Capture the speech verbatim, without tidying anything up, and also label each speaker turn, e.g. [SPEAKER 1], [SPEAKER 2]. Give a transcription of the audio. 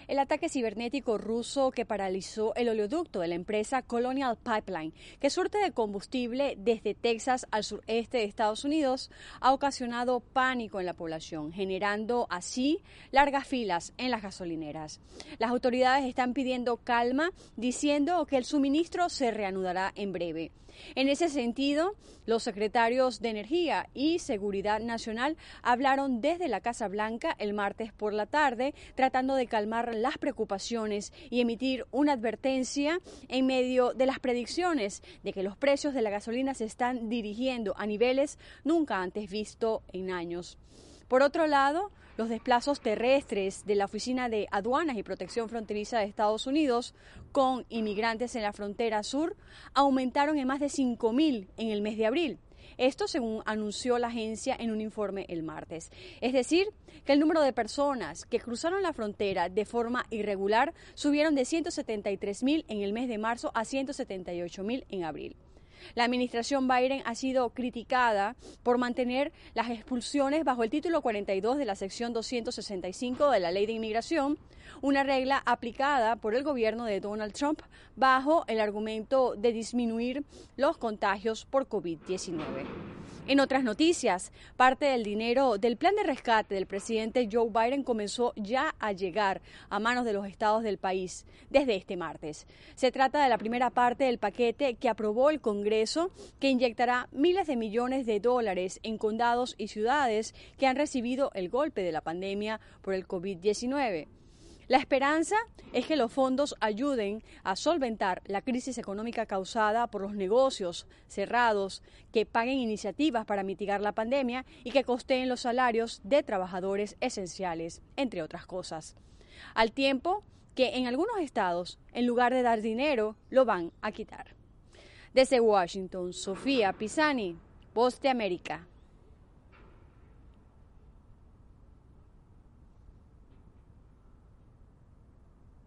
[SPEAKER 1] El ataque cibernético ruso que paralizó el oleoducto de la empresa Colonial Pipeline, que surte de combustible desde Texas al sureste de Estados Unidos, ha ocasionado pánico en la población, generando así largas filas en las gasolineras. Las autoridades están pidiendo calma, diciendo que el suministro se reanudará en breve. En ese sentido, los secretarios de Energía y Seguridad Nacional hablaron desde la Casa Blanca el martes por la tarde, tratando de calmar las preocupaciones y emitir una advertencia en medio de las predicciones de que los precios de la gasolina se están dirigiendo a niveles nunca antes vistos en años. Por otro lado, los desplazos terrestres de la Oficina de Aduanas y Protección Fronteriza de Estados Unidos con inmigrantes en la frontera sur aumentaron en más de cinco mil en el mes de abril. Esto según anunció la agencia en un informe el martes. Es decir, que el número de personas que cruzaron la frontera de forma irregular subieron de ciento setenta y tres mil en el mes de marzo a ciento setenta y ocho mil en abril. La administración Biden ha sido criticada por mantener las expulsiones bajo el título cuarenta y dos de la sección doscientos sesenta y cinco de la Ley de Inmigración, una regla aplicada por el gobierno de Donald Trump bajo el argumento de disminuir los contagios por COVID diecinueve. En otras noticias, parte del dinero del plan de rescate del presidente Joe Biden comenzó ya a llegar a manos de los estados del país desde este martes. Se trata de la primera parte del paquete que aprobó el Congreso, que inyectará miles de millones de dólares en condados y ciudades que han recibido el golpe de la pandemia por el COVID diecinueve. La esperanza es que los fondos ayuden a solventar la crisis económica causada por los negocios cerrados, que paguen iniciativas para mitigar la pandemia y que costeen los salarios de trabajadores esenciales, entre otras cosas. Al tiempo que en algunos estados, en lugar de dar dinero, lo van a quitar. Desde Washington, Sofía Pisani, Voz de América.